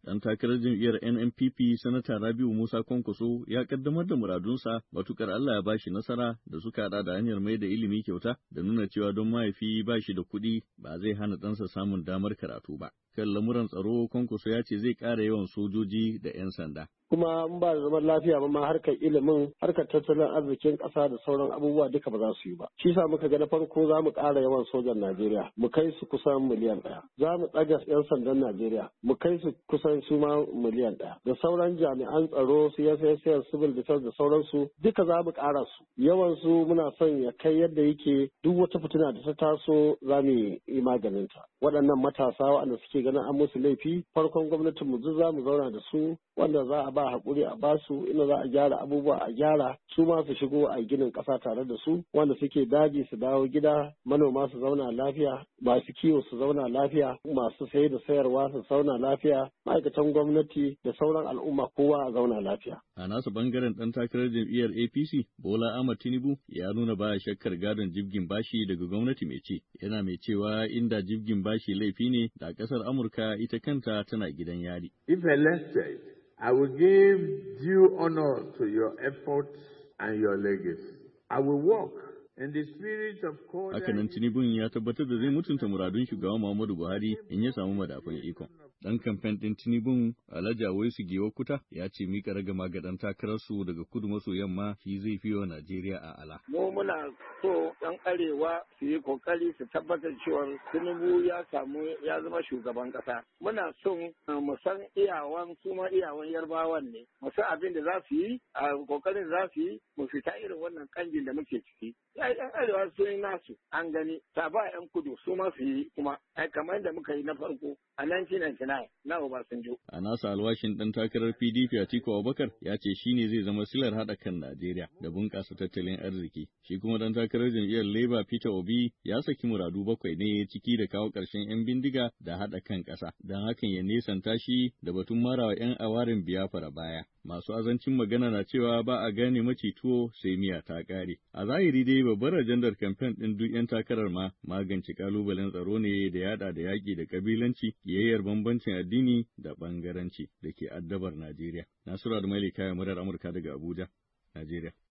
Ɗan takarar jam'iyyar NNPP Sanata Rabiu Musa Kwankwaso ya kaddamar da muradunsa matukar Allah ya bashi nasara da suka hada da hanyar mai da ilimi kyauta da nuna cewa don mahaifi bashi da kuɗi ba zai hana ɗansa samun damar karatu ba. Kan lamuran tsaro Kwankwaso ya ce zai ƙara yawan sojoji da 'yan sanda. Kuma in ba da zaman lafiya ba ma harkar ilimin, harkar tattalin arzikin ƙasa da sauran abubuwa duka ba za su yi ba. Shi sa muka ga na farko za mu ƙara yawan sojan Najeriya, mu kai su kusan miliyan 1. Za mu ɗaga 'yan sandan Najeriya, mu kai su kusan su ma miliyan 1. Da sauran jami'an tsaro su SSS, civil defense da sauransu duka za mu ƙara su. Yawan su muna son ya kai yadda yake duk wata fitina da ta taso za mu yi maganinta. Waɗannan matasa waɗanda suke ganin an musu laifi, farkon gwamnatin mu za mu zauna da su wanda za a ba haƙuri a basu, inda za a gyara abubuwa a gyara, su ma su shigo a ginin ƙasa tare da su, wanda suke daji su dawo gida, manoma su zauna lafiya, masu kiwo su zauna lafiya, masu saye da sayarwa su zauna lafiya, ma'aikatan gwamnati da sauran al'umma kowa a zauna lafiya. A nasa bangaren ɗan takarar jam'iyyar APC, Bola Ahmad Tinubu ya nuna baya shakkar gadon jibgin bashi daga gwamnati mai ci. Yana mai cewa inda jibgin bashi laifi ne da ƙasar Amurka ita kanta tana gidan yari. If elected, I will give due honor to your efforts and your legacy. I will work in the spirit of Hakanan Tinubun ya tabbatar da zai mutunta muradun shugaba Muhammadu Buhari in ya samu madafun ikon. Dan kamfen ɗin Tinubun Alhaji Awaisu Giwa Kuta ya ce mika ragama ga ɗan takararsu daga kudu maso yamma shi zai fi wa Najeriya a ala. Mu muna so ɗan arewa su yi kokari su tabbatar cewa Tinubu ya zama shugaban ƙasa. Muna son mu san iyawan su ma iyawan Yarbawan ne. Mu san abin da za su yi, a kokarin za su yi, mu fita irin wannan kanjin da muke ciki. Ya ɗan arewa sun yi nasu an gani, ta ba 'yan kudu su ma su yi kuma kamar da muka yi na farko a 1999 na Obasanjo. A nasa alwashin ɗan takarar PDP Atiku Abubakar ya ce shi ne zai zama silar haɗa kan Najeriya da bunƙasa tattalin arziki. Shi kuma ɗan takarar jam'iyyar Labour Peter Obi ya saki muradu 7 ne ciki da kawo ƙarshen 'yan bindiga da haɗa kan ƙasa. Don hakan ya nesanta shi da batun marawa 'yan awarin Biafra baya. Masu azancin magana na cewa ba a gane maci tuwo sai miya ta ƙare. A zahiri dai babbar ajandar kamfen ɗin duk 'yan takarar ma magance ƙalubalen tsaro ne da yaɗa da yaƙi da ƙabilanci, ƙiyayyar bambancin addini da ɓangaranci da ke addabar Najeriya. Nasiru Adamali kayan murar Amurka daga Abuja, Najeriya.